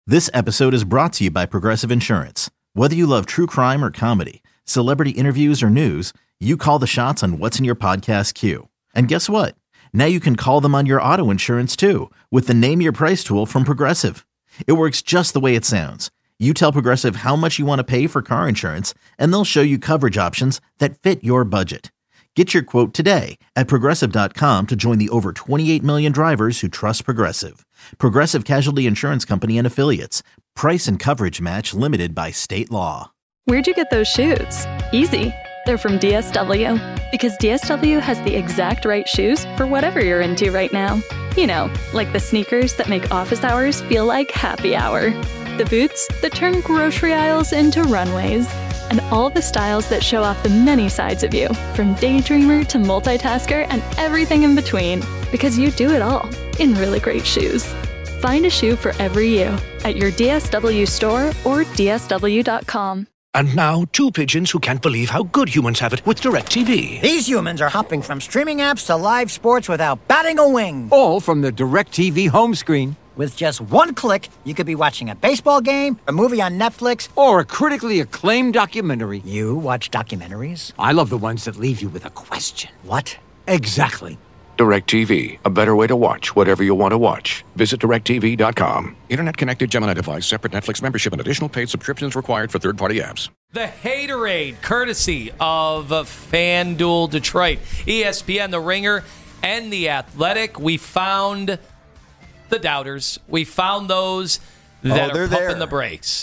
This episode is brought to you by Progressive Insurance. Whether you love true crime or comedy, celebrity interviews or news, you call the shots on what's in your podcast queue. And guess what? Now you can call them on your auto insurance too with the Name Your Price tool from Progressive. It works just the way it sounds. You tell Progressive how much you want to pay for car insurance, and they'll show you coverage options that fit your budget. Get your quote today at Progressive.com to join the over 28 million drivers who trust Progressive. Progressive Casualty Insurance Company and Affiliates. Price and coverage match limited by state law. Where'd you get those shoes? Easy. They're from DSW. Because DSW has the exact right shoes for whatever you're into right now. You know, like the sneakers that make office hours feel like happy hour. The boots that turn grocery aisles into runways. And all the styles that show off the many sides of you, from daydreamer to multitasker and everything in between. Because you do it all in really great shoes. Find a shoe for every you at your DSW store or DSW.com. And now, two pigeons who can't believe how good humans have it with DirecTV. These humans are hopping from streaming apps to live sports without batting a wing. All from the DirecTV home screen. With just one click, you could be watching a baseball game, a movie on Netflix, or a critically acclaimed documentary. You watch documentaries? I love the ones that leave you with a question. What? Exactly. DirecTV, a better way to watch whatever you want to watch. Visit DirecTV.com. Internet-connected Gemini device, separate Netflix membership, and additional paid subscriptions required for third-party apps. The Haterade, courtesy of FanDuel Detroit, ESPN, The Ringer, and The Athletic. We found the doubters. We found those that are pumping the brakes.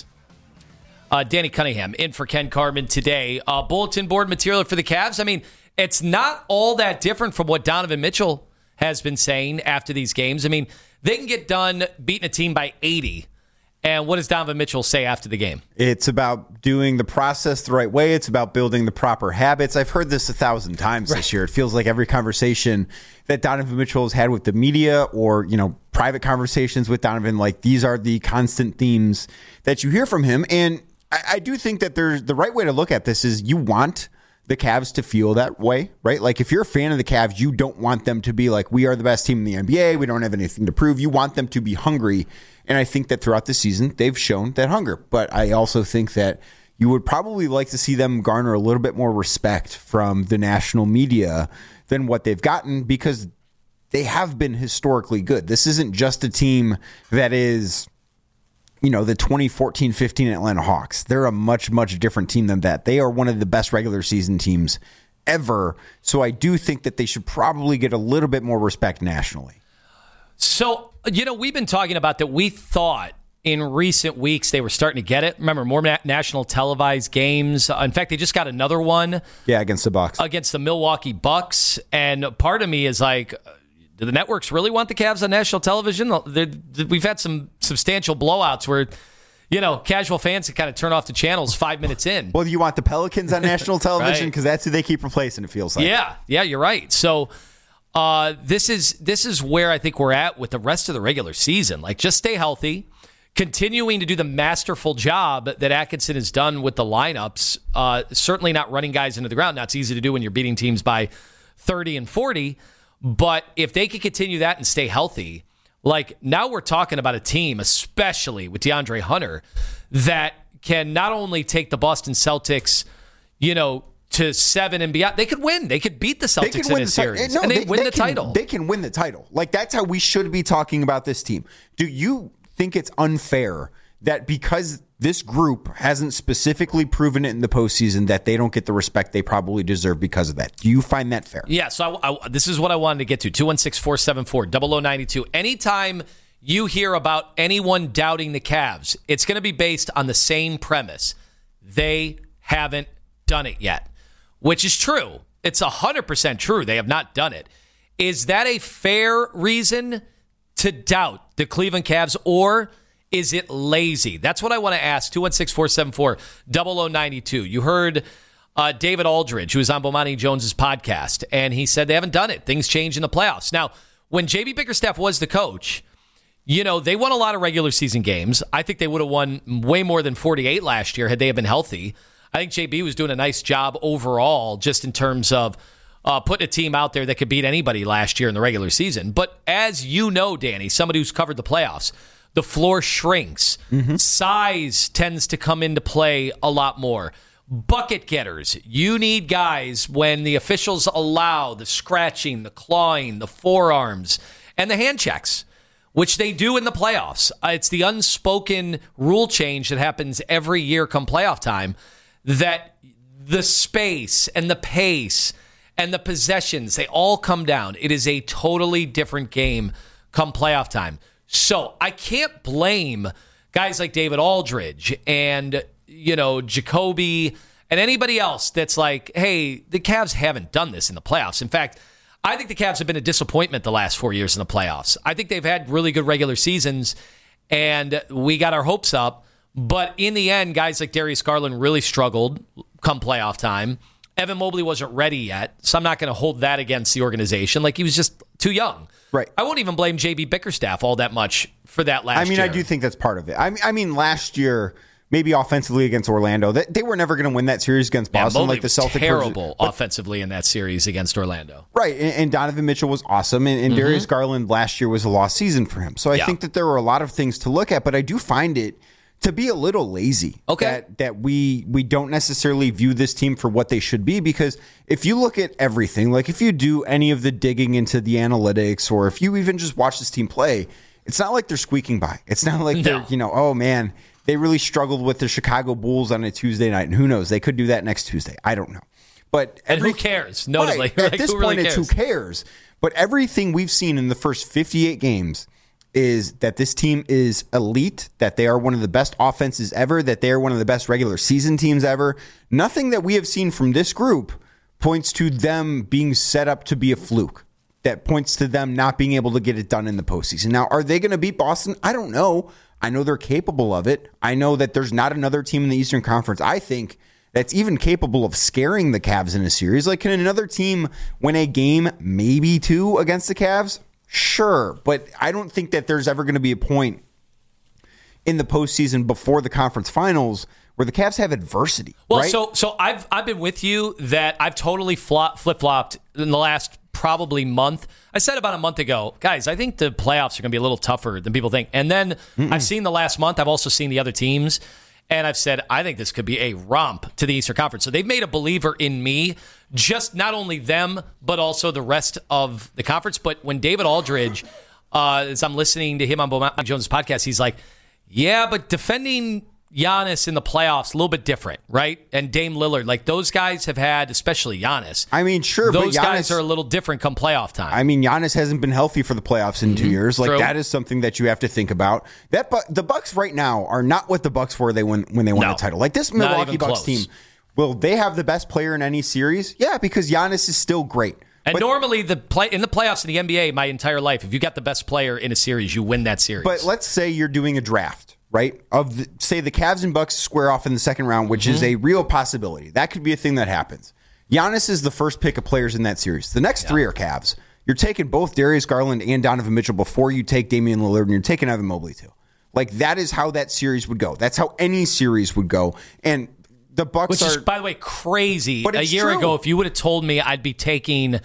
Danny Cunningham in for Ken Carman today. Bulletin board material for the Cavs. I mean, it's not all that different from what Donovan Mitchell has been saying after these games. I mean, they can get done beating a team by 80. And what does Donovan Mitchell say after the game? It's about doing the process the right way. It's about building the proper habits. I've heard this 1,000 times this year. It feels like every conversation that Donovan Mitchell has had with the media or, private conversations with Donovan, like these are the constant themes that you hear from him. And I do think that there's the right way to look at this is you want the Cavs to feel that way, right? Like if you're a fan of the Cavs, you don't want them to be like, we are the best team in the NBA. We don't have anything to prove. You want them to be hungry. And I think that throughout the season, they've shown that hunger. But I also think that you would probably like to see them garner a little bit more respect from the national media than what they've gotten because they have been historically good. This isn't just a team that is, the 2014-15 Atlanta Hawks. They're a much, much different team than that. They are one of the best regular season teams ever. So I do think that they should probably get a little bit more respect nationally. So, we've been talking about that. We thought in recent weeks they were starting to get it. Remember, more national televised games. In fact, they just got another one. Yeah, against the Bucks. Against the Milwaukee Bucks. And part of me is like, do the networks really want the Cavs on national television? We've had some substantial blowouts where, casual fans can kind of turn off the channels 5 minutes in. Well, you want the Pelicans on national television because that's who they keep replacing, it feels like. Yeah, you're right. So this is where I think we're at with the rest of the regular season. Like, just stay healthy, continuing to do the masterful job that Atkinson has done with the lineups. Certainly not running guys into the ground. Now, it's easy to do when you're beating teams by 30 and 40. But if they can continue that and stay healthy, like now we're talking about a team, especially with DeAndre Hunter, that can not only take the Boston Celtics, to 7 and beyond. They could win. They could beat the Celtics in a series. And they win the title. They can win the title. Like, that's how we should be talking about this team. Do you think it's unfair that because this group hasn't specifically proven it in the postseason that they don't get the respect they probably deserve because of that? Do you find that fair? Yeah, so this is what I wanted to get to. 216-474-0092. Anytime you hear about anyone doubting the Cavs, it's going to be based on the same premise. They haven't done it yet, which is true. It's 100% true. They have not done it. Is that a fair reason to doubt the Cleveland Cavs, or is it lazy? That's what I want to ask. 216-474-0092. You heard David Aldridge, who was on Bomani Jones's podcast, and he said they haven't done it. Things change in the playoffs. Now, when J.B. Bickerstaff was the coach, they won a lot of regular season games. I think they would have won way more than 48 last year had they been healthy. I think JB was doing a nice job overall just in terms of putting a team out there that could beat anybody last year in the regular season. But as you know, Danny, somebody who's covered the playoffs, The floor shrinks. Size tends to come into play a lot more. Bucket getters. You need guys when the officials allow the scratching, the clawing, the forearms, and the hand checks, which they do in the playoffs. It's the unspoken rule change that happens every year come playoff time, that the space and the pace and the possessions, they all come down. It is a totally different game come playoff time. So I can't blame guys like David Aldridge and, Jacoby and anybody else that's like, hey, the Cavs haven't done this in the playoffs. In fact, I think the Cavs have been a disappointment the last 4 years in the playoffs. I think they've had really good regular seasons, and we got our hopes up. But in the end, guys like Darius Garland really struggled come playoff time. Evan Mobley wasn't ready yet, so I'm not going to hold that against the organization. Like, he was just too young. Right. I won't even blame JB Bickerstaff all that much for that last year. I do think that's part of it. I mean, last year, maybe offensively against Orlando, they were never going to win that series against Boston. Mobley like the was Celtics terrible offensively in that series against Orlando. Right, and Donovan Mitchell was awesome, and Darius Garland last year was a lost season for him. So I think that there were a lot of things to look at, but I do find it to be a little lazy. Okay. That we don't necessarily view this team for what they should be, because if you look at everything, like if you do any of the digging into the analytics, or if you even just watch this team play, it's not like they're squeaking by. It's not like they're, oh man, they really struggled with the Chicago Bulls on a Tuesday night, and who knows, they could do that next Tuesday. I don't know. But who cares? Notably, right, at this point, it's who cares. But everything we've seen in the first 58 games is that this team is elite, that they are one of the best offenses ever, that they are one of the best regular season teams ever. Nothing that we have seen from this group points to them being set up to be a fluke. That points to them not being able to get it done in the postseason. Now, are they going to beat Boston? I don't know. I know they're capable of it. I know that there's not another team in the Eastern Conference, I think, that's even capable of scaring the Cavs in a series. Like, can another team win a game, maybe two, against the Cavs? Sure, but I don't think that there's ever going to be a point in the postseason before the conference finals where the Cavs have adversity. Well, right? so I've been with you that I've totally flip-flopped in the last probably month. I said about a month ago, guys, I think the playoffs are going to be a little tougher than people think. And then I've seen the last month. I've also seen the other teams. And I've said, I think this could be a romp to the Eastern Conference. So they've made a believer in me, just not only them, but also the rest of the conference. But when David Aldridge, as I'm listening to him on Bo Jones' podcast, he's like, yeah, but defending Giannis in the playoffs, a little bit different, right? And Dame Lillard, like those guys have had, especially Giannis. I mean, sure, those but Giannis, guys are a little different come playoff time. I mean, Giannis hasn't been healthy for the playoffs in 2 years. Like, True. that is something that you have to think about. The Bucks right now are not what the Bucks were when they won the title. Like, this Milwaukee Bucks team, will they have the best player in any series? Yeah, because Giannis is still great. And normally, in the playoffs in the NBA, my entire life, if you got the best player in a series, you win that series. But let's say you're doing a draft, right? Say the Cavs and Bucks square off in the second round, which is a real possibility. That could be a thing that happens. Giannis is the first pick of players in that series. The next three are Cavs. You're taking both Darius Garland and Donovan Mitchell before you take Damian Lillard, and you're taking Evan Mobley too. Like, that is how that series would go. That's how any series would go. And the Bucks Which is, by the way, crazy. But a it's year true. ago, if you would have told me I'd be taking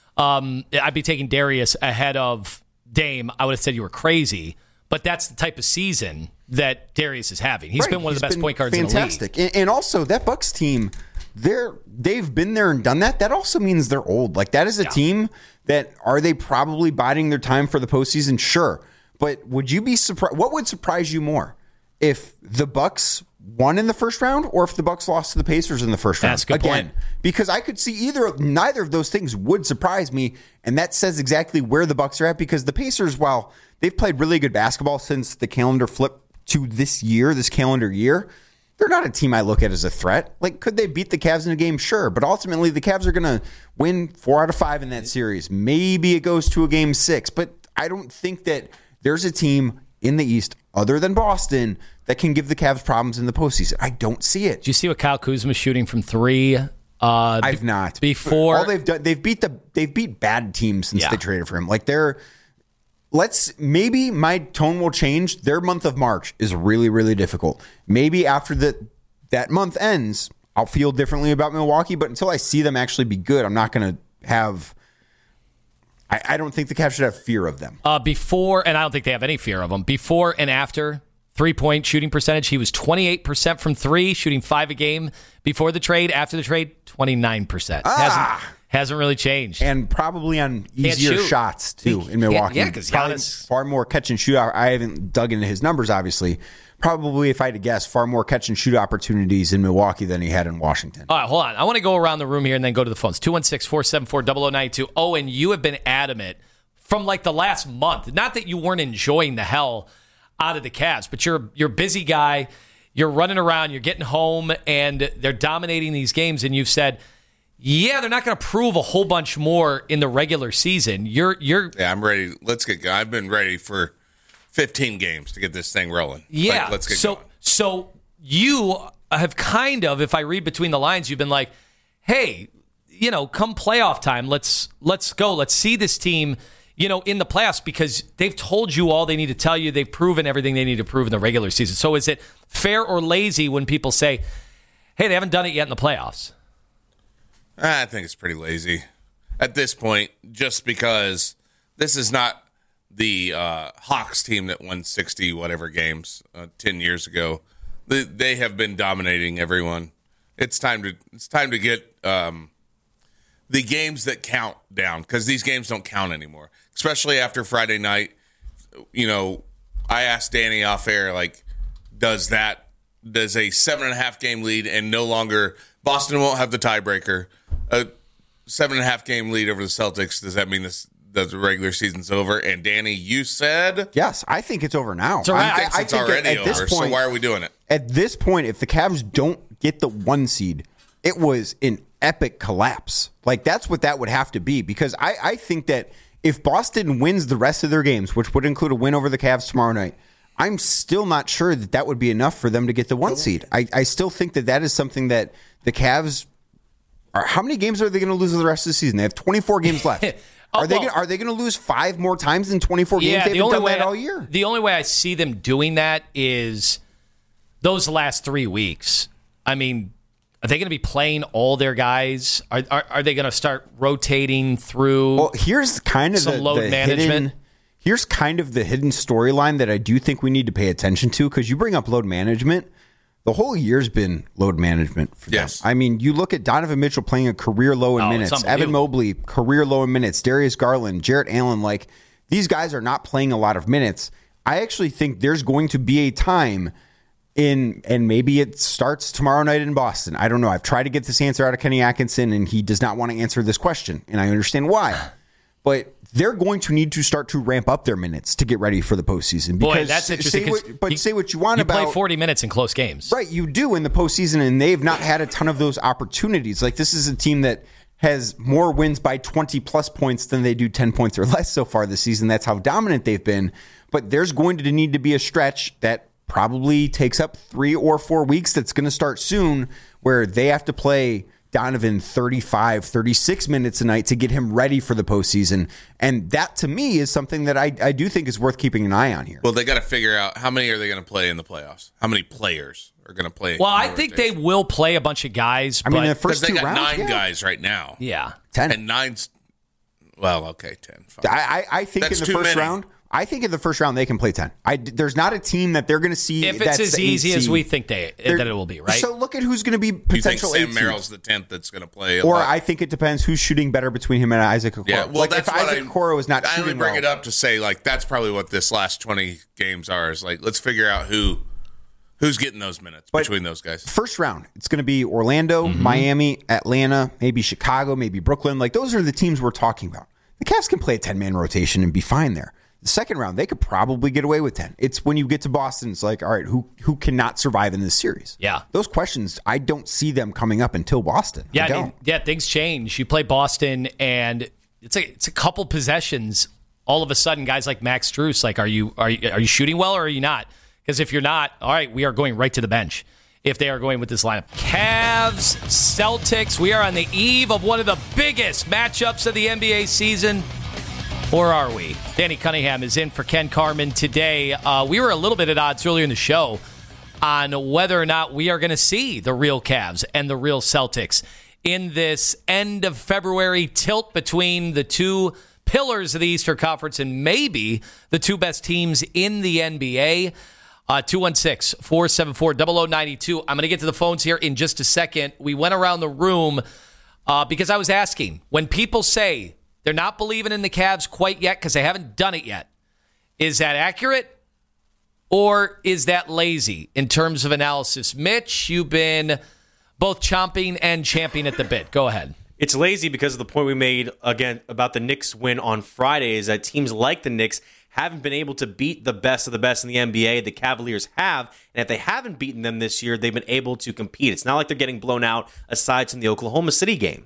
Darius ahead of Dame, I would have said you were crazy. But that's the type of season that Darius is having. He's been one of the best point guards in the league. Fantastic. And also, that Bucks team, they've been there and done that. That also means they're old. Like, that is a team that, are they probably biding their time for the postseason? Sure. But would you be surprised? What would surprise you more? If the Bucks won in the first round, or if the Bucks lost to the Pacers in the first round? That's a good point. Because I could see neither of those things would surprise me, and that says exactly where the Bucks are at, because the Pacers, while they've played really good basketball since the calendar flipped to this calendar year, they're not a team I look at as a threat. Like, could they beat the Cavs in a game? Sure. But ultimately, the Cavs are going to win 4 out of 5 in that series. Maybe it goes to a game 6, but I don't think that there's a team in the East other than Boston that can give the Cavs problems in the postseason. I don't see it. Do you see what Kyle Kuzma's shooting from 3? I've not. Before all they've done, they've beat bad teams since they traded for him. Like, maybe my tone will change. Their month of March is really, really difficult. Maybe after that month ends, I'll feel differently about Milwaukee. But until I see them actually be good, I'm not going to have I don't think the Cavs should have fear of them. Before, and I don't think they have any fear of him, before and after three-point shooting percentage, he was 28% from three, shooting 5 a game before the trade. After the trade, 29%. Hasn't really changed. And probably on easier shots, too, in Milwaukee. Yeah, because Giannis... Far more catch and shoot. I haven't dug into his numbers, obviously. Probably, if I had to guess, far more catch and shoot opportunities in Milwaukee than he had in Washington. All right, hold on. I want to go around the room here and then go to the phones. 216-474-0092. Oh, and you have been adamant from like the last month. Not that you weren't enjoying the hell out of the Cavs, but you're a busy guy. You're running around. You're getting home, and they're dominating these games. And you've said, yeah, they're not going to prove a whole bunch more in the regular season. You're Yeah, I'm ready. Let's get going. I've been ready for 15 games to get this thing rolling. Yeah. Let's get going. So you have kind of, if I read between the lines, you've been like, hey, come playoff time, let's go. Let's see this team, in the playoffs, because they've told you all they need to tell you. They've proven everything they need to prove in the regular season. So is it fair or lazy when people say, hey, they haven't done it yet in the playoffs? I think it's pretty lazy at this point, just because this is not the Hawks team that won 60 whatever games 10 years ago. They have been dominating everyone. It's time to get the games that count down, because these games don't count anymore, especially after Friday night. I asked Danny off air, like, does a 7.5 game lead and no longer Boston won't have the tiebreaker? A 7.5 game lead over the Celtics, does that mean the regular season's over? And Danny, you said yes. I think it's over now. So I think it's already over. Point, so why are we doing it? At this point, if the Cavs don't get the 1 seed, it was an epic collapse. Like, that's what that would have to be, because I think that if Boston wins the rest of their games, which would include a win over the Cavs tomorrow night, I'm still not sure that would be enough for them to get the 1 seed. I still think that is something that the Cavs are. How many games are they going to lose the rest of the season? They have 24 games left. Are they going to lose 5 more times in 24 games? They haven't done that all year. The only way I see them doing that is those last 3 weeks. I mean, are they going to be playing all their guys? Are they going to start rotating through? Well, here's kind of some load management. Here's kind of the hidden storyline that I do think we need to pay attention to, because you bring up load management. The whole year's been load management for them. Yes. I mean, you look at Donovan Mitchell playing a career low in minutes. Evan Mobley, career low in minutes. Darius Garland, Jarrett Allen. Like, these guys are not playing a lot of minutes. I actually think there's going to be a time and maybe it starts tomorrow night in Boston. I don't know. I've tried to get this answer out of Kenny Atkinson, and he does not want to answer this question, and I understand why. But they're going to need to start to ramp up their minutes to get ready for the postseason. Boy, that's interesting. Say what you want about. You play 40 minutes in close games. Right, you do in the postseason, and they've not had a ton of those opportunities. Like, this is a team that has more wins by 20-plus points than they do 10 points or less so far this season. That's how dominant they've been. But there's going to need to be a stretch that probably takes up 3 or 4 weeks that's going to start soon, where they have to play Donovan 35, 36 minutes a night to get him ready for the postseason. And that, to me, is something that I do think is worth keeping an eye on here. Well, they got to figure out how many are they going to play in the playoffs? How many players are going to play? Well, I think they will play a bunch of guys. I mean, the first 2 rounds, they got 9 guys right now. Yeah. 10. And 9's, well, okay, 10. Fine. I think that's in the first round, in the first round they can play 10. There's not a team that they're going to see if it's as easy as we think that it will be, right? So look at who's going to be potential. You think Sam Merrill's the 10th that's going to play? Or I think it depends who's shooting better between him and Isaac Okoro. Yeah, well, like, if Isaac Okoro is not shooting, I only bring it up to say, like, that's probably what this last 20 games are. Is like, let's figure out who's getting those minutes between those guys. First round, it's going to be Orlando, Miami, Atlanta, maybe Chicago, maybe Brooklyn. Like, those are the teams we're talking about. The Cavs can play a 10-man rotation and be fine there. The second round, they could probably get away with 10. It's when you get to Boston, it's like, all right, who cannot survive in this series? Yeah. Those questions, I don't see them coming up until Boston. Yeah, things change. You play Boston, and it's a couple possessions. All of a sudden, guys like Max Strus, like, are you shooting well or are you not? Because if you're not, all right, we are going right to the bench if they are going with this lineup. Cavs, Celtics, we are on the eve of one of the biggest matchups of the NBA season. Or are we? Danny Cunningham is in for Ken Carman today. We were a little bit at odds earlier in the show on whether or not we are going to see the real Cavs and the real Celtics in this end of February tilt between the two pillars of the Eastern Conference and maybe the two best teams in the NBA. 216-474-0092. I'm going to get to the phones here in just a second. We went around the room because I was asking, when people say they're not believing in the Cavs quite yet because they haven't done it yet, is that accurate or is that lazy in terms of analysis? Mitch, you've been both chomping and champing at the bit. Go ahead. It's lazy because of the point we made, again, about the Knicks win on Friday, is that teams like the Knicks haven't been able to beat the best of the best in the NBA. The Cavaliers have, and if they haven't beaten them this year, they've been able to compete. It's not like they're getting blown out aside from the Oklahoma City game.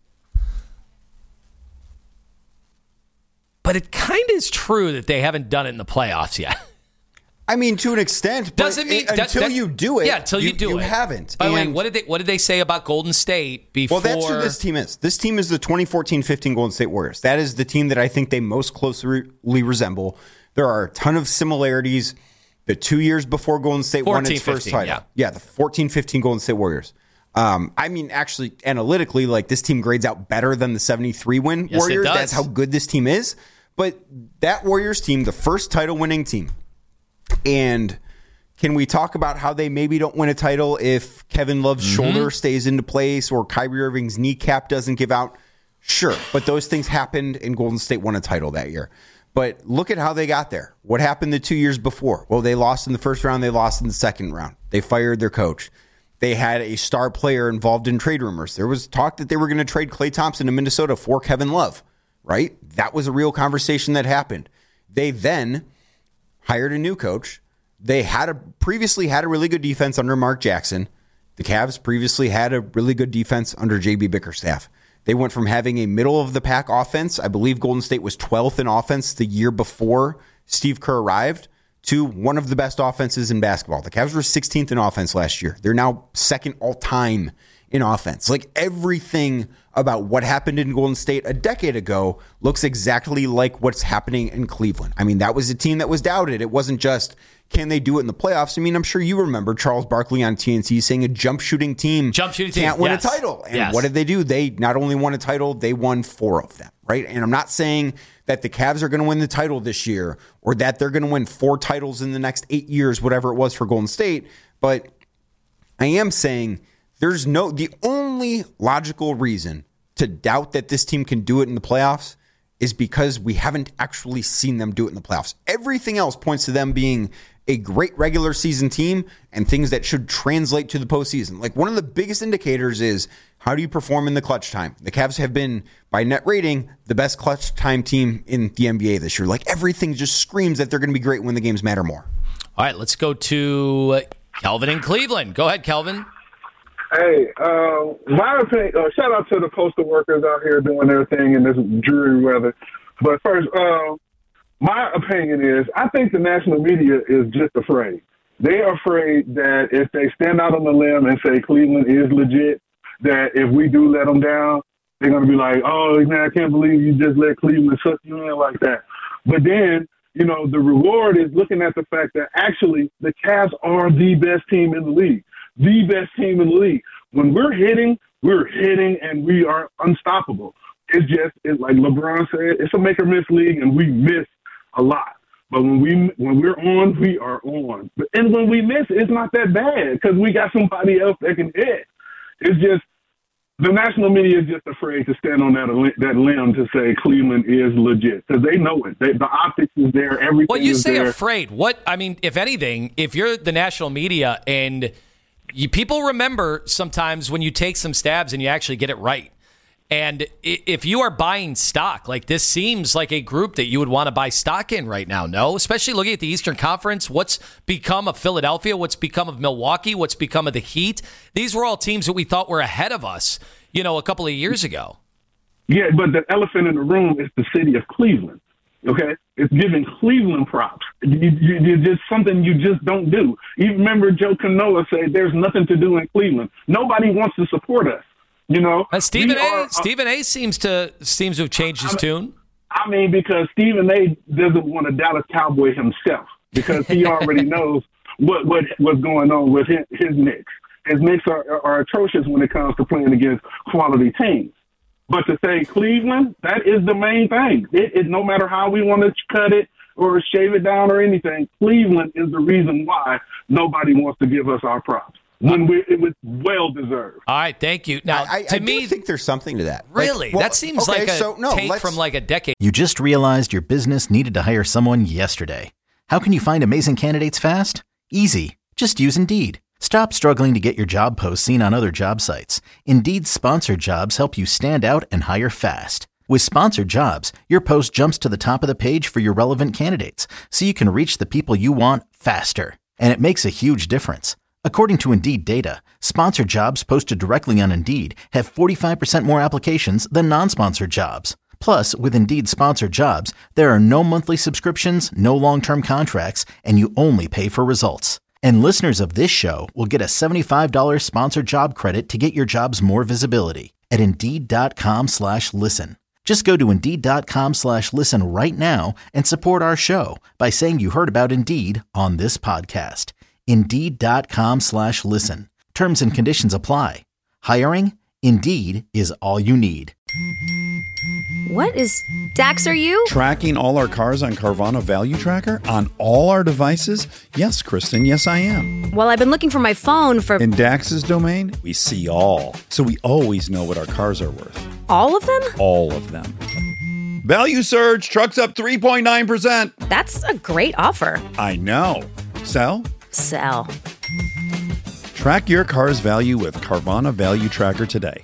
But it kind of is true that they haven't done it in the playoffs yet. I mean, to an extent, but doesn't mean until you do it. Yeah, until you do it. You haven't. By the way, what did they say about Golden State before? Well, that's who this team is. This team is the 2014-15 Golden State Warriors. That is the team that I think they most closely resemble. There are a ton of similarities. The 2 years before Golden State won its first title. Yeah, the 14-15 Golden State Warriors. I mean, actually, analytically, like this team grades out better than the 73-win Warriors. It does. That's how good this team is. But that Warriors team, the first title-winning team, and can we talk about how they maybe don't win a title if Kevin Love's shoulder stays into place or Kyrie Irving's kneecap doesn't give out? Sure, but those things happened and Golden State won a title that year. But look at how they got there. What happened the 2 years before? Well, they lost in the first round. They lost in the second round. They fired their coach. They had a star player involved in trade rumors. There was talk that they were going to trade Klay Thompson to Minnesota for Kevin Love, right? That was a real conversation that happened. They then hired a new coach. They previously had a really good defense under Mark Jackson. The Cavs previously had a really good defense under J.B. Bickerstaff. They went from having a middle-of-the-pack offense, I believe Golden State was 12th in offense the year before Steve Kerr arrived, to one of the best offenses in basketball. The Cavs were 16th in offense last year. They're now second all-time in offense. Like everything about what happened in Golden State a decade ago looks exactly like what's happening in Cleveland. I mean, that was a team that was doubted. It wasn't just, can they do it in the playoffs? I mean, I'm sure you remember Charles Barkley on TNT saying a jump shooting team can't win a title. And what did they do? They not only won a title, they won 4 of them, right? And I'm not saying that the Cavs are going to win the title this year or that they're going to win 4 titles in the next 8 years, whatever it was for Golden State. But I am saying the only logical reason to doubt that this team can do it in the playoffs is because we haven't actually seen them do it in the playoffs. Everything else points to them being a great regular season team and things that should translate to the postseason. Like one of the biggest indicators is how do you perform in the clutch time? The Cavs have been, by net rating, the best clutch time team in the NBA this year. Like everything just screams that they're going to be great when the games matter more. All right, let's go to Kelvin in Cleveland. Go ahead, Kelvin. Hey, my opinion, shout out to the postal workers out here doing their thing in this dreary weather. But first, my opinion is I think the national media is just afraid. They are afraid that if they stand out on the limb and say Cleveland is legit, that if we do let them down, they're going to be like, oh, man, I can't believe you just let Cleveland suck you in like that. But then, you know, the reward is looking at the fact that actually the Cavs are the best team in the league. The best team in the league. When we're hitting and we are unstoppable. It's like LeBron said, it's a make or miss league and we miss a lot. But when we're on, we are on. And when we miss, it's not that bad because we got somebody else that can hit. It's just the national media is just afraid to stand on that limb to say Cleveland is legit because they know it. The optics is there. Everything. Well, you is say there. Afraid. What I mean, if anything, if you're the national media and people remember sometimes when you take some stabs and you actually get it right. And if you are buying stock, like this seems like a group that you would want to buy stock in right now, no? Especially looking at the Eastern Conference, what's become of Philadelphia, what's become of Milwaukee, what's become of the Heat. These were all teams that we thought were ahead of us, you know, a couple of years ago. Yeah, but the elephant in the room is the city of Cleveland, okay? It's giving Cleveland props. You just something you just don't do. You remember Joe Canoa said there's nothing to do in Cleveland. Nobody wants to support us. You know, Stephen A. seems to have changed his tune. I mean, because Stephen A. doesn't want a Dallas Cowboy himself because he already knows what's going on with his Knicks. His Knicks are atrocious when it comes to playing against quality teams. But to say Cleveland, that is the main thing. It no matter how we want to cut it or shave it down or anything, Cleveland is the reason why nobody wants to give us our props. When it was well deserved. All right, thank you. Now, I do think there's something to that. Really? That seems like a take from like a decade. You just realized your business needed to hire someone yesterday. How can you find amazing candidates fast? Easy. Just use Indeed. Stop struggling to get your job posts seen on other job sites. Indeed's sponsored jobs help you stand out and hire fast. With sponsored jobs, your post jumps to the top of the page for your relevant candidates, so you can reach the people you want faster. And it makes a huge difference. According to Indeed data, sponsored jobs posted directly on Indeed have 45% more applications than non-sponsored jobs. Plus, with Indeed sponsored jobs, there are no monthly subscriptions, no long-term contracts, and you only pay for results. And listeners of this show will get a $75 sponsored job credit to get your jobs more visibility at Indeed.com/listen. Just go to Indeed.com/listen right now and support our show by saying you heard about Indeed on this podcast. Indeed.com/listen. Terms and conditions apply. Hiring? Indeed is all you need. What is Dax, are you? Tracking all our cars on Carvana Value Tracker on all our devices? Yes, Kristen, yes I am. Well, I've been looking for my phone for... In Dax's domain, we see all. So we always know what our cars are worth. All of them? All of them. Value surge, trucks up 3.9%. That's a great offer. I know. Sell? Sell. Track your car's value with Carvana Value Tracker today.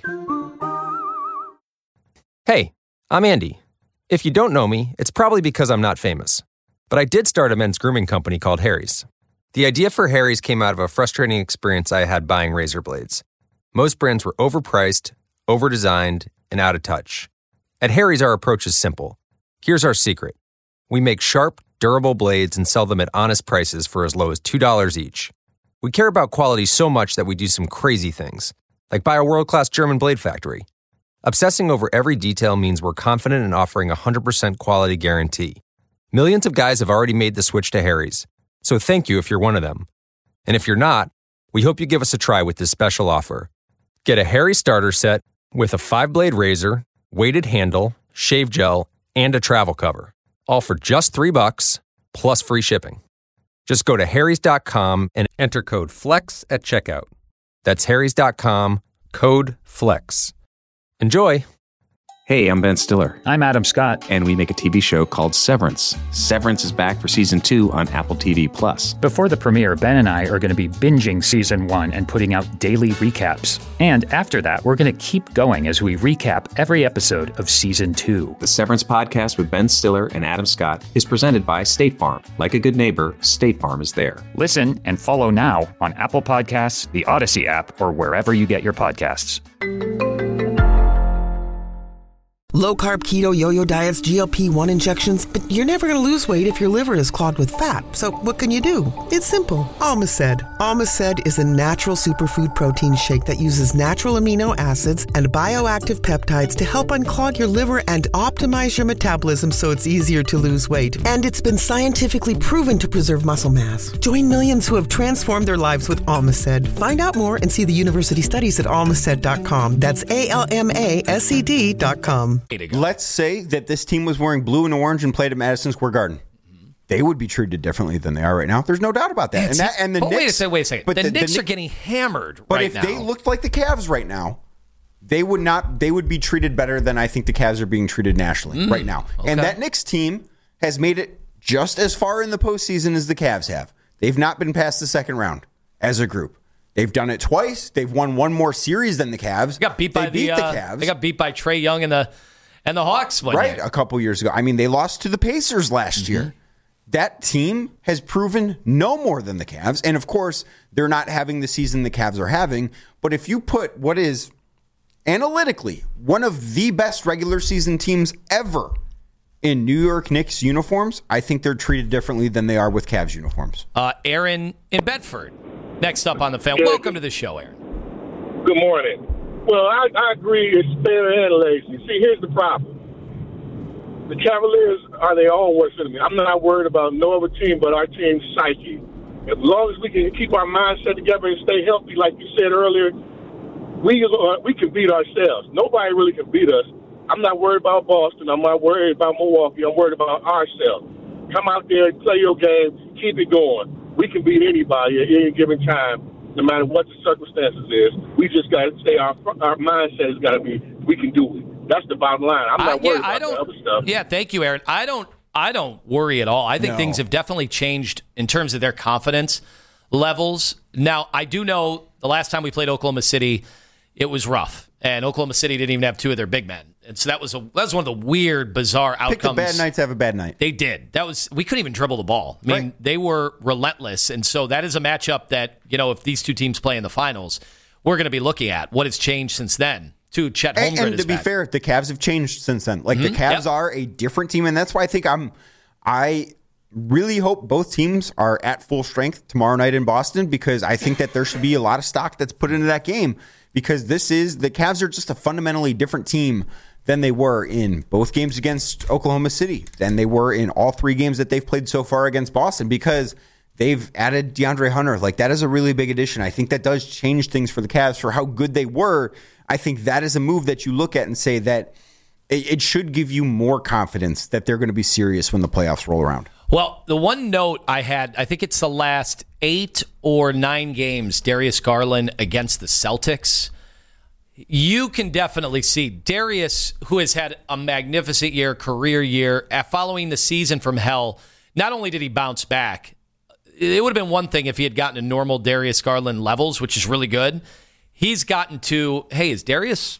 Hey, I'm Andy. If you don't know me, it's probably because I'm not famous. But I did start a men's grooming company called Harry's. The idea for Harry's came out of a frustrating experience I had buying razor blades. Most brands were overpriced, overdesigned, and out of touch. At Harry's, our approach is simple. Here's our secret. We make sharp, durable blades and sell them at honest prices for as low as $2 each. We care about quality so much that we do some crazy things, like buy a world-class German blade factory. Obsessing over every detail means we're confident in offering a 100% quality guarantee. Millions of guys have already made the switch to Harry's, so thank you if you're one of them. And if you're not, we hope you give us a try with this special offer. Get a Harry starter set with a 5-blade razor, weighted handle, shave gel, and a travel cover, all for just $3 plus free shipping. Just go to harrys.com and enter code FLEX at checkout. That's harrys.com, code FLEX. Enjoy. Hey, I'm Ben Stiller. I'm Adam Scott. And we make a TV show called Severance. Severance is back for season 2 on Apple TV+. Before the premiere, Ben and I are going to be binging season 1 and putting out daily recaps. And after that, we're going to keep going as we recap every episode of season 2. The Severance podcast with Ben Stiller and Adam Scott is presented by State Farm. Like a good neighbor, State Farm is there. Listen and follow now on Apple Podcasts, the Odyssey app, or wherever you get your podcasts. Low carb, keto, yo-yo diets, GLP-1 injections, but you're never going to lose weight if your liver is clogged with fat. So what can you do? It's simple. Almaced. Almaced is a natural superfood protein shake that uses natural amino acids and bioactive peptides to help unclog your liver and optimize your metabolism so it's easier to lose weight. And it's been scientifically proven to preserve muscle mass. Join millions who have transformed their lives with Almaced. Find out more and see the university studies at almaced.com. That's ALMASED.com. Let's say that this team was wearing blue and orange and played at Madison Square Garden. They would be treated differently than they are right now. There's no doubt about that. And the Knicks, wait a second. But the Knicks are getting hammered right now. But if they looked like the Cavs right now, they would not. They would be treated better than I think the Cavs are being treated nationally right now. Okay. And that Knicks team has made it just as far in the postseason as the Cavs have. They've not been past the second round as a group. They've done it twice. They've won one more series than the Cavs. They got beat by the Cavs. They got beat by Trae Young and the Hawks one right year. A couple years ago. I mean, they lost to the Pacers last year. That team has proven no more than the Cavs. And of course, they're not having the season the Cavs are having. But if you put what is analytically one of the best regular season teams ever in New York Knicks uniforms, I think they're treated differently than they are with Cavs uniforms. Aaron in Bedford, next up on the fan. Welcome to the show, Aaron. Good morning. Well, I agree. It's fair and lazy. See, here's the problem. The Cavaliers are their own worst enemy. I'm not worried about no other team but our team's psyche. As long as we can keep our mindset together and stay healthy, like you said earlier, we can beat ourselves. Nobody really can beat us. I'm not worried about Boston. I'm not worried about Milwaukee. I'm worried about ourselves. Come out there and play your game. Keep it going. We can beat anybody at any given time, no matter what the circumstances is. We just got to stay. Our mindset has got to be, we can do it. That's the bottom line. I'm not worried about the other stuff. Yeah, thank you, Aaron. I don't worry at all. I think things have definitely changed in terms of their confidence levels. Now, I do know the last time we played Oklahoma City, it was rough, and Oklahoma City didn't even have two of their big men. And so that was one of the weird, bizarre outcomes. Pick a bad night to have a bad night. They did. We couldn't even dribble the ball. I mean, They were relentless. And so that is a matchup that, if these two teams play in the finals, we're going to be looking at what has changed since then. To Chet Holmgren and to be fair, the Cavs have changed since then. Like the Cavs are a different team, and that's why I think I really hope both teams are at full strength tomorrow night in Boston, because I think that there should be a lot of stock that's put into that game, because the Cavs are just a fundamentally different team than they were in both games against Oklahoma City, than they were in all three games that they've played so far against Boston, because they've added DeAndre Hunter. Like, that is a really big addition. I think that does change things for the Cavs for how good they were. I think that is a move that you look at and say that it should give you more confidence that they're going to be serious when the playoffs roll around. Well, the one note I had, I think it's the last 8 or 9 games, Darius Garland against the Celtics. You can definitely see Darius, who has had a magnificent year, career year, following the season from hell. Not only did he bounce back, it would have been one thing if he had gotten to normal Darius Garland levels, which is really good. He's gotten to, hey, is Darius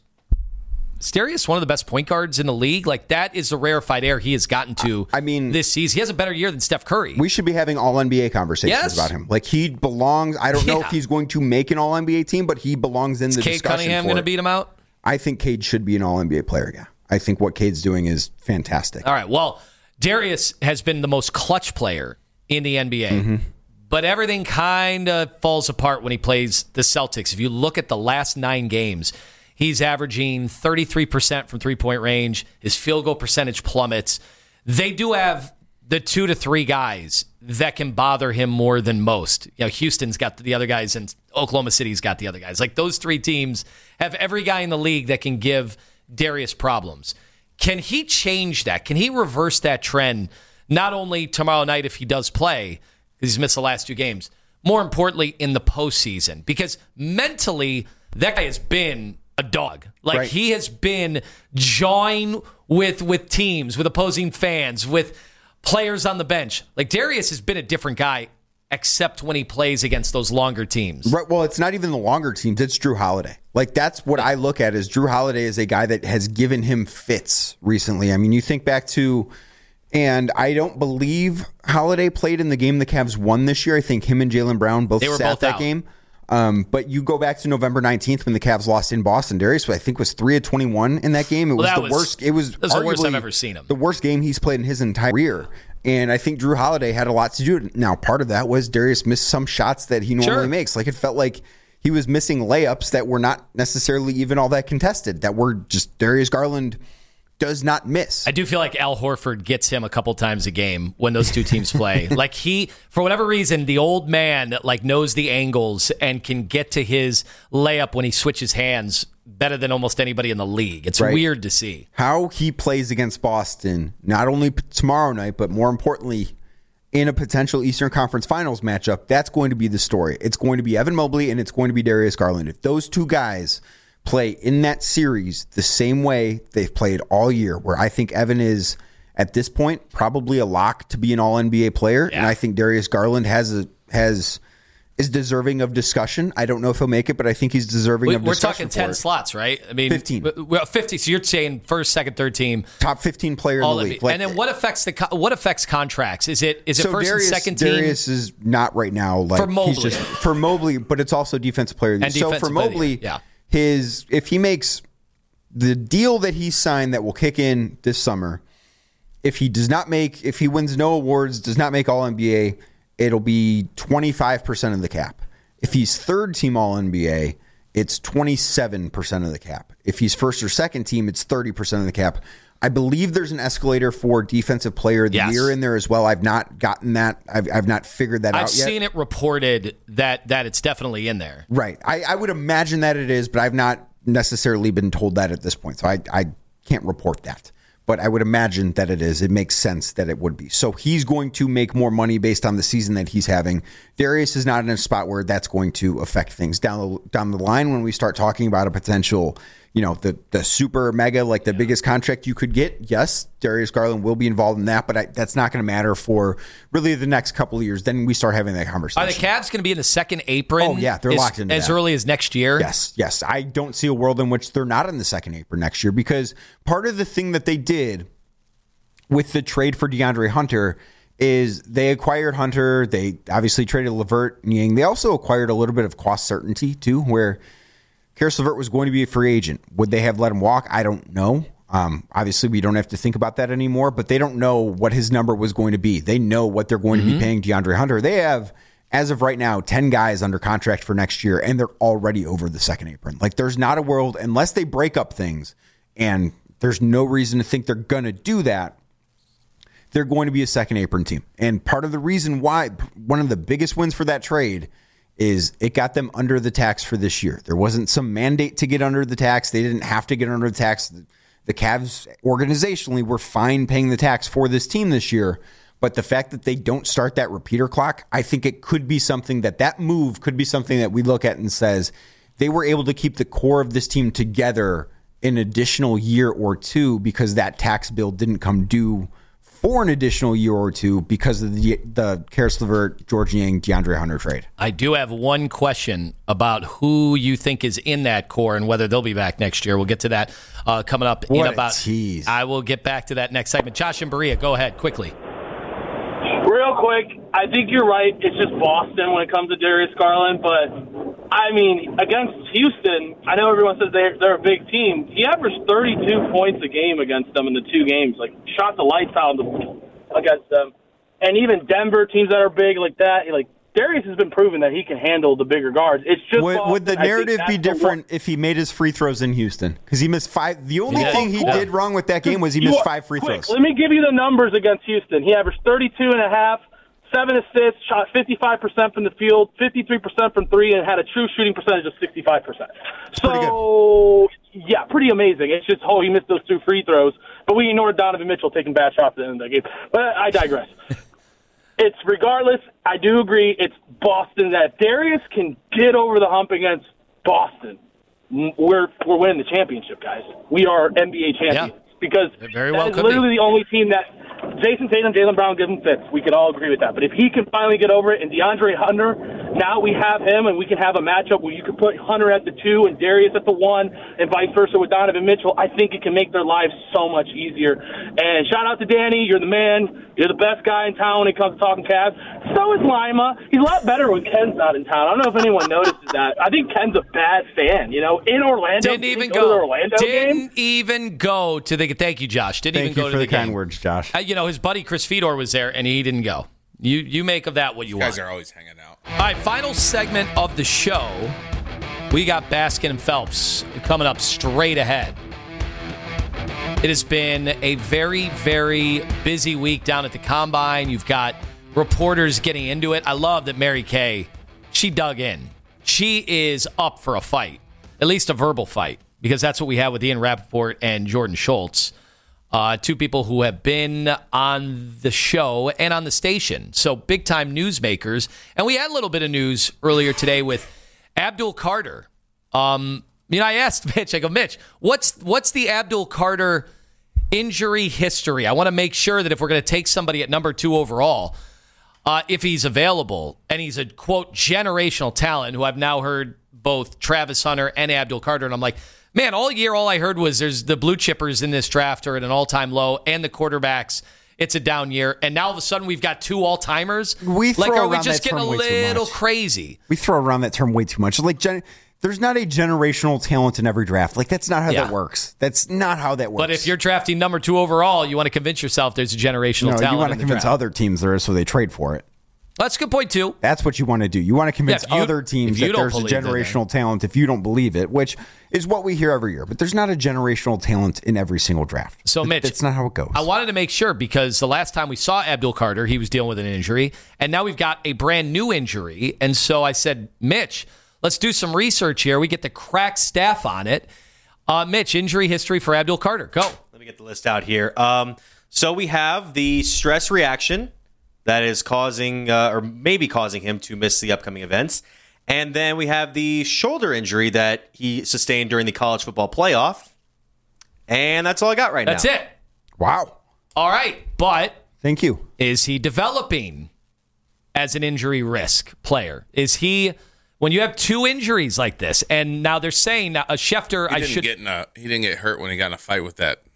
one of the best point guards in the league? Like, that is the rarefied air he has gotten to this season. He has a better year than Steph Curry. We should be having all-NBA conversations about him. Like, he belongs. I don't know if he's going to make an all-NBA team, but he belongs in the discussion. Is Cade Cunningham going to beat him out? I think Cade should be an all-NBA player, yeah. I think what Cade's doing is fantastic. All right, well, Darius has been the most clutch player in the NBA. Mm-hmm. But everything kind of falls apart when he plays the Celtics. If you look at the last 9 games, he's averaging 33% from three-point range. His field goal percentage plummets. They do have the 2 to 3 guys that can bother him more than most. Houston's got the other guys, and Oklahoma City's got the other guys. Like, those 3 teams have every guy in the league that can give Darius problems. Can he change that? Can he reverse that trend, not only tomorrow night if he does play, because he's missed the last 2 games, more importantly in the postseason? Because mentally, that guy has been a dog. Like, he has been jawing with teams, with opposing fans, with players on the bench. Like, Darius has been a different guy, except when he plays against those longer teams. Right. Well, it's not even the longer teams. It's Drew Holiday. Like, that's what I look at, is Drew Holiday is a guy that has given him fits recently. I mean, you think back to, and I don't believe Holiday played in the game the Cavs won this year. I think him and Jaylen Brown both sat that game. But you go back to November 19th when the Cavs lost in Boston. Darius, I think, was 3 of 21 in that game. It was the worst. It was the worst I've ever seen him. The worst game he's played in his entire career. And I think Drew Holiday had a lot to do with it. Now, part of that was Darius missed some shots that he normally makes. Like, it felt like he was missing layups that were not necessarily even all that contested, that were just Darius Garland does not miss. I do feel like Al Horford gets him a couple times a game when those two teams play. Like, he, for whatever reason, the old man knows the angles and can get to his layup when he switches hands better than almost anybody in the league. It's weird to see. How he plays against Boston, not only tomorrow night, but more importantly, in a potential Eastern Conference Finals matchup, that's going to be the story. It's going to be Evan Mobley and it's going to be Darius Garland. If those two guys play in that series the same way they've played all year, where I think Evan is, at this point, probably a lock to be an all-NBA player, and I think Darius Garland is deserving of discussion. I don't know if he'll make it, but I think he's deserving of discussion. We're talking 10 slots, right? I mean, 15. Well, 50. So you're saying first, second, third team, top 15 player in the league. And then what affects contracts? Is it first Darius, and second team? Darius is not right now. Like, for Mobley, he's just, for Mobley, but it's also defensive player. And so for Mobley, if he makes the deal that he signed that will kick in this summer, if he wins no awards, does not make All-NBA, it'll be 25% of the cap. If he's third team All-NBA, it's 27% of the cap. If he's first or second team, it's 30% of the cap. I believe there's an escalator for defensive player of the year in there as well. I've not gotten that. I've not figured that out yet. I've seen it reported that it's definitely in there. Right. I would imagine that it is, but I've not necessarily been told that at this point. So I can't report that. But I would imagine that it is. It makes sense that it would be. So he's going to make more money based on the season that he's having. Darius is not in a spot where that's going to affect things down the line when we start talking about a potential, the super mega, like the biggest contract you could get. Yes, Darius Garland will be involved in that, but that's not going to matter for really the next couple of years. Then we start having that conversation. Are the Cavs going to be in the second apron? Oh, yeah, they're locked into as that. early as next year? Yes. I don't see a world in which they're not in the second apron next year, because part of the thing that they did with the trade for DeAndre Hunter is they acquired Hunter. They obviously traded LeVert and Yang. They also acquired a little bit of cost certainty too, where Karis LeVert was going to be a free agent. Would they have let him walk? I don't know. Obviously, we don't have to think about that anymore, but they don't know what his number was going to be. They know what they're going to be paying DeAndre Hunter. They have, as of right now, 10 guys under contract for next year, and they're already over the second apron. Like, there's not a world, unless they break up things, and there's no reason to think they're going to do that, they're going to be a second apron team. And part of the reason why, one of the biggest wins for that trade is it got them under the tax for this year. There wasn't some mandate to get under the tax. They didn't have to get under the tax. The Cavs organizationally were fine paying the tax for this team this year. But the fact that they don't start that repeater clock, I think it could be something that move could be something that we look at and says they were able to keep the core of this team together an additional year or two because that tax bill didn't come due for an additional year or two because of the Karis LeVert, George Niang, DeAndre Hunter trade. I do have one question about who you think is in that core and whether they'll be back next year. We'll get to that coming up in about. Tease. I will get back to that next segment. Josh and Berea, go ahead quickly. Real quick, I think you're right. It's just Boston when it comes to Darius Garland, but I mean, against Houston, I know everyone says they're a big team. He averaged 32 points a game against them in the two games, like shot the lights out against them. And even Denver, teams that are big like that, like Darius has been proven that he can handle the bigger guards. It's just would the narrative be different if he made his free throws in Houston? Because he missed 5. The only thing he did wrong with that game was he missed 5 free throws. Let me give you the numbers against Houston. He averaged 32.5, 7 assists, shot 55% from the field, 53% from three, and had a true shooting percentage of 65%. So, yeah, pretty amazing. It's just, he missed those 2 free throws. But we ignored Donovan Mitchell taking bad shots at the end of that game. But I digress. It's regardless, I do agree, it's Boston. That Darius can get over the hump against Boston, we're winning the championship, guys. We are NBA champions. Yeah. Because that is literally the only team that Jason Tatum, Jaylen Brown give him fits. We can all agree with that. But if he can finally get over it, and DeAndre Hunter, now we have him, and we can have a matchup where you can put Hunter at the 2 and Darius at the 1, and vice versa with Donovan Mitchell, I think it can make their lives so much easier. And shout out to Danny. You're the man. You're the best guy in town when it comes to talking Cavs. So is Lima. He's a lot better when Ken's not in town. I don't know if anyone notices that. I think Ken's a bad fan. In Orlando. Didn't even go to the Orlando game. Even go to the. Thank you, Josh. Didn't even go to the game. Thank you for the kind words, Josh. His buddy Chris Fedor was there, and he didn't go. You make of that what you want. Guys are always hanging out. All right, final segment of the show. We got Baskin and Phelps coming up straight ahead. It has been a very, very busy week down at the Combine. You've got reporters getting into it. I love that Mary Kay, she dug in. She is up for a fight, at least a verbal fight, because that's what we have with Ian Rappaport and Jordan Schultz, 2 people who have been on the show and on the station. So big-time newsmakers. And we had a little bit of news earlier today with Abdul Carter. I asked Mitch, Mitch, what's the Abdul Carter injury history? I want to make sure that if we're going to take somebody at number 2 overall, if he's available, and he's a, quote, generational talent, who I've now heard both Travis Hunter and Abdul Carter, and I'm like, man, all year, all I heard was there's the blue chippers in this draft are at an all-time low, and the quarterbacks, it's a down year. And now all of a sudden we've got 2 all-timers. Are we just getting a little crazy? We throw around that term way too much. There's not a generational talent in every draft. That's not how that works. That's not how that works. But if you're drafting number 2 overall, you want to convince yourself there's a generational talent. You want to convince other teams there is so they trade for it. That's a good point, too. That's what you want to do. You want to convince other teams that there's a generational talent if you don't believe it, which is what we hear every year. But there's not a generational talent in every single draft. So, Mitch, that's not how it goes. I wanted to make sure because the last time we saw Abdul Carter, he was dealing with an injury, and now we've got a brand new injury. And so I said, Mitch, let's do some research here. We get the crack staff on it. Mitch, injury history for Abdul Carter. Go. Let me get the list out here. So we have the stress reaction that is causing or maybe causing him to miss the upcoming events. And then we have the shoulder injury that he sustained during the college football playoff. And that's all I got right now. That's it. Wow. All right. But thank you. Is he developing as an injury risk player? Is he, when you have two injuries like this, and now they're saying Schefter, he didn't get hurt when he got in a fight with that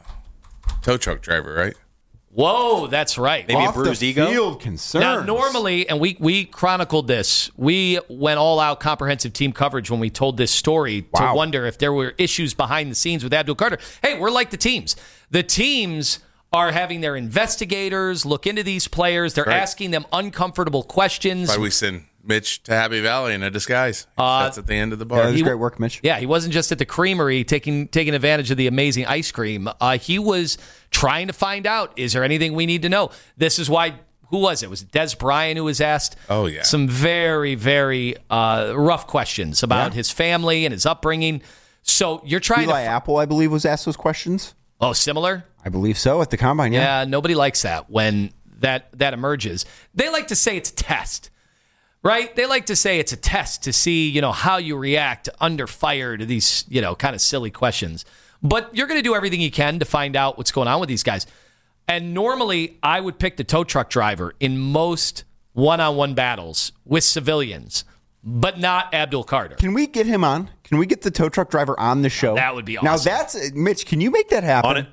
tow truck driver, right? Whoa, that's right. Maybe a bruised ego. Field concerns. Now, normally, and we chronicled this, we went all out comprehensive team coverage when we told this story to wonder if there were issues behind the scenes with Abdul Carter. Hey, we're like the teams. The teams are having their investigators look into these players. They're asking them uncomfortable questions. Why we send Mitch to Happy Valley in a disguise. That's at the end of the bar. Yeah, that was great work, Mitch. Yeah, he wasn't just at the creamery taking advantage of the amazing ice cream. He was trying to find out, is there anything we need to know? This is why, who was it? Was it Des Bryant who was asked some very, very rough questions about his family and his upbringing. So you're trying Eli Apple, I believe, was asked those questions. Oh, similar? I believe so at the Combine, Yeah, nobody likes that when that emerges. They like to say it's a test. Right? They like to say it's a test to see, how you react under fire to these, kind of silly questions. But you're going to do everything you can to find out what's going on with these guys. And normally, I would pick the tow truck driver in most one-on-one battles with civilians, but not Abdul Carter. Can we get him on? Can we get the tow truck driver on the show? That would be awesome. Now, that's Mitch, can you make that happen? On it.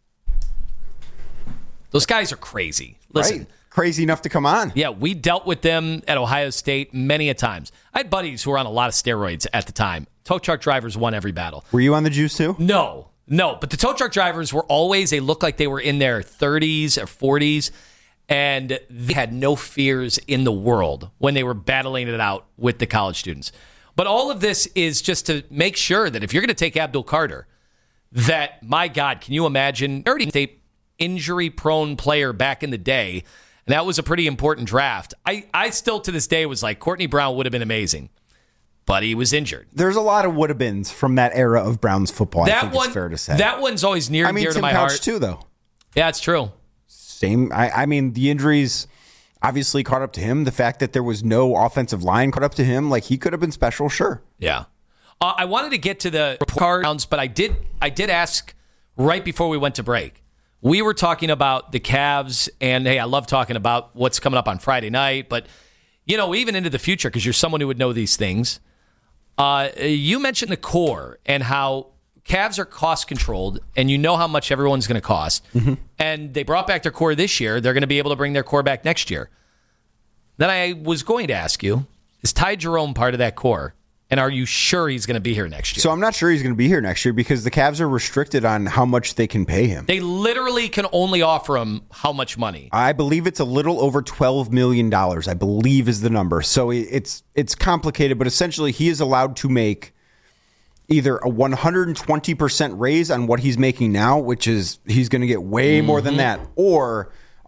Those guys are crazy. Listen. Right. Crazy enough to come on. Yeah, we dealt with them at Ohio State many a times. I had buddies who were on a lot of steroids at the time. Tow truck drivers won every battle. Were you on the juice too? No. But the tow truck drivers were always, they looked like they were in their 30s or 40s, and they had no fears in the world when they were battling it out with the college students. But all of this is just to make sure that if you're going to take Abdul Carter, that, my God, can you imagine, injury-prone player back in the day. And that was a pretty important draft. I still, to this day, was like, Courtney Brown would have been amazing. But he was injured. There's a lot of would-have-beens from that era of Browns football, I think it's fair to say. That one's always near and dear to my heart. Tim Couch, too, though. Yeah, it's true. Same. I mean, the injuries obviously caught up to him. The fact that there was no offensive line caught up to him. Like, he could have been special, sure. Yeah. I wanted to get to the cards, but I did ask right before we went to break. We were talking about the Cavs, and hey, I love talking about what's coming up on Friday night, but, even into the future, because you're someone who would know these things. You mentioned the core and how Cavs are cost-controlled, and you know how much everyone's going to cost. Mm-hmm. And they brought back their core this year. They're going to be able to bring their core back next year. Then I was going to ask you, is Ty Jerome part of that core? And are you sure he's going to be here next year? So I'm not sure he's going to be here next year because the Cavs are restricted on how much they can pay him. They literally can only offer him how much money? I believe it's a little over $12 million, I believe is the number. So it's complicated, but essentially he is allowed to make either a 120% raise on what he's making now, which is he's going to get way more than that, or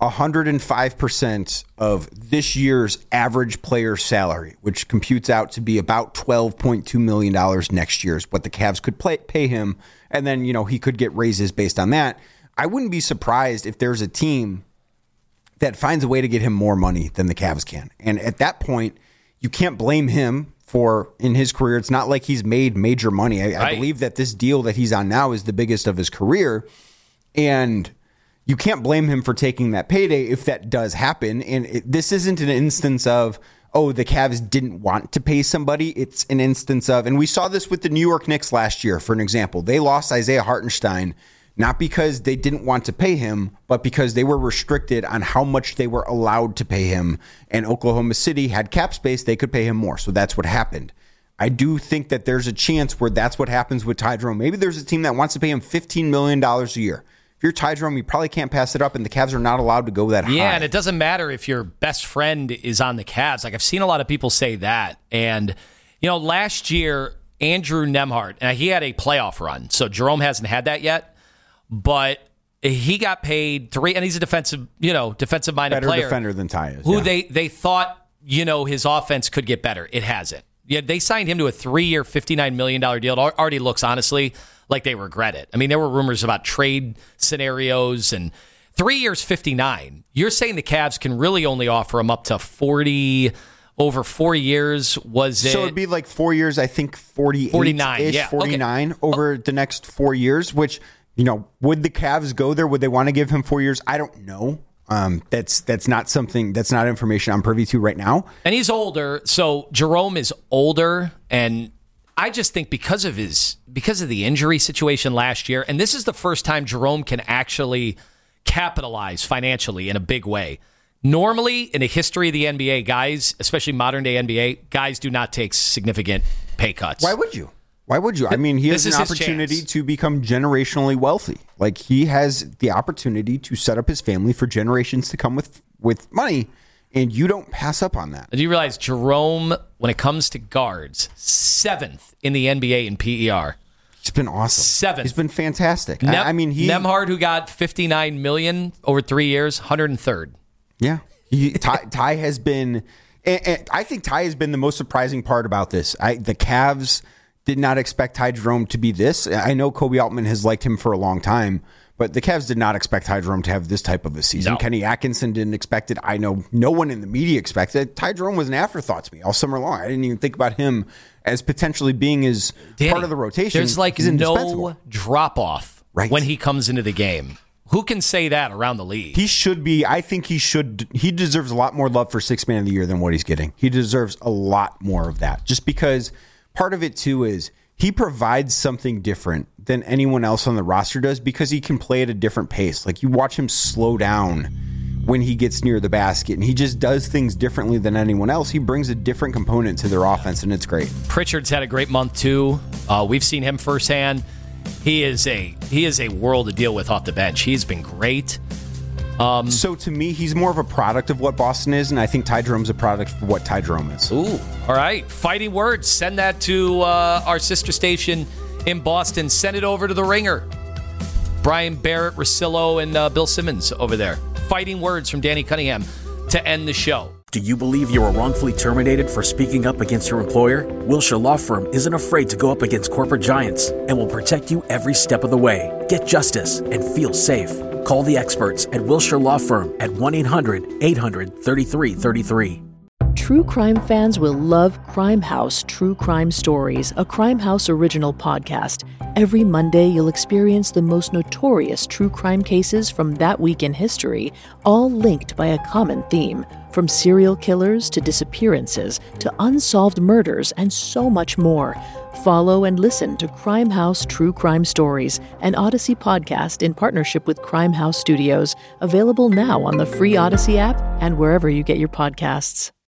105% of this year's average player salary, which computes out to be about $12.2 million next year is what the Cavs could pay him. And then, he could get raises based on that. I wouldn't be surprised if there's a team that finds a way to get him more money than the Cavs can. And at that point, you can't blame him for, in his career, it's not like he's made major money. I believe that this deal that he's on now is the biggest of his career. And you can't blame him for taking that payday if that does happen. And this isn't an instance of, the Cavs didn't want to pay somebody. It's an instance of, and we saw this with the New York Knicks last year, for an example. They lost Isaiah Hartenstein, not because they didn't want to pay him, but because they were restricted on how much they were allowed to pay him. And Oklahoma City had cap space. They could pay him more. So that's what happened. I do think that there's a chance where that's what happens with Ty Jerome. Maybe there's a team that wants to pay him $15 million a year. If you're Ty Jerome, you probably can't pass it up, and the Cavs are not allowed to go that high. Yeah, and it doesn't matter if your best friend is on the Cavs. Like, I've seen a lot of people say that. And, last year, Andrew Nembhard, and he had a playoff run, so Jerome hasn't had that yet, but he got paid $3, and he's a defensive-minded better player. Defender than Ty is. Who they thought, his offense could get better. It hasn't. Yeah, they signed him to a 3-year, $59 million deal. It already looks, honestly, like they regret it. I mean, there were rumors about trade scenarios, and 3 years, $59. You're saying the Cavs can really only offer him up to $40 over 4 years. So it'd be like 4 years, I think 49, yeah. 49 over the next 4 years, which, would the Cavs go there? Would they want to give him 4 years? I don't know. That's not information I'm privy to right now. And he's older, so Jerome is older, and I just think because of the injury situation last year, and this is the first time Jerome can actually capitalize financially in a big way. Normally, in the history of the NBA, guys, especially modern day NBA, guys do not take significant pay cuts. Why would you? I mean, he has an opportunity to become generationally wealthy. Like, he has the opportunity to set up his family for generations to come with money, and you don't pass up on that. Do you realize Jerome, when it comes to guards, 7th in the NBA in PER? He's been awesome. 7th. He's been fantastic. Nembhard, who got $59 million over 3 years, 103rd. Yeah. Ty has been, and I think Ty has been the most surprising part about this. The Cavs did not expect Ty Jerome to be this. I know Kobe Altman has liked him for a long time, but the Cavs did not expect Ty Jerome to have this type of a season. No. Kenny Atkinson didn't expect it. I know no one in the media expected it. Ty Jerome was an afterthought to me all summer long. I didn't even think about him as potentially being part of the rotation. There's no drop-off when he comes into the game. Who can say that around the league? He should be. I think he should. He deserves a lot more love for Sixth Man of the Year than what he's getting. He deserves a lot more of that, just because part of it, too, is he provides something different than anyone else on the roster does because he can play at a different pace. Like, you watch him slow down when he gets near the basket, and he just does things differently than anyone else. He brings a different component to their offense, and it's great. Pritchard's had a great month, too. We've seen him firsthand. He is a world to deal with off the bench. He's been great. So to me, he's more of a product of what Boston is, and I think Ty Jerome's a product of what Ty Jerome is. Ooh, all right. Fighting words. Send that to our sister station in Boston. Send it over to the Ringer. Brian Barrett, Russillo, and Bill Simmons over there. Fighting words from Danny Cunningham to end the show. Do you believe you were wrongfully terminated for speaking up against your employer? Wilshire Law Firm isn't afraid to go up against corporate giants and will protect you every step of the way. Get justice and feel safe. Call the experts at Wilshire Law Firm at 1-800-800-3333. True crime fans will love Crime House True Crime Stories, a Crime House original podcast. Every Monday, you'll experience the most notorious true crime cases from that week in history, all linked by a common theme. From serial killers to disappearances to unsolved murders and so much more. Follow and listen to Crime House True Crime Stories, an Odyssey podcast in partnership with Crime House Studios, available now on the free Odyssey app and wherever you get your podcasts.